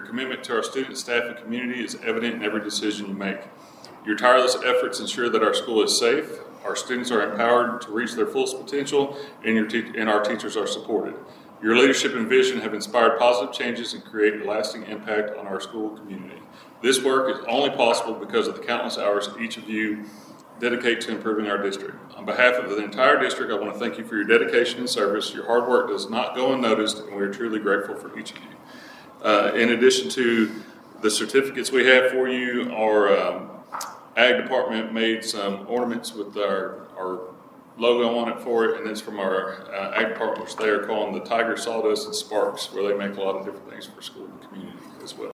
Your commitment to our students, staff, and community is evident in every decision you make. Your tireless efforts ensure that our school is safe, our students are empowered to reach their fullest potential, and our teachers are supported. Your leadership and vision have inspired positive changes and create a lasting impact on our school community. This work is only possible because of the countless hours each of you dedicate to improving our district. On behalf of the entire district, I want to thank you for your dedication and service. Your hard work does not go unnoticed, and we are truly grateful for each of you. In addition to the certificates we have for you, our Ag department made some ornaments with our logo on it for it, and it's from our Ag department, which they are calling the Tiger Sawdust and Sparks, where they make a lot of different things for school and community as well.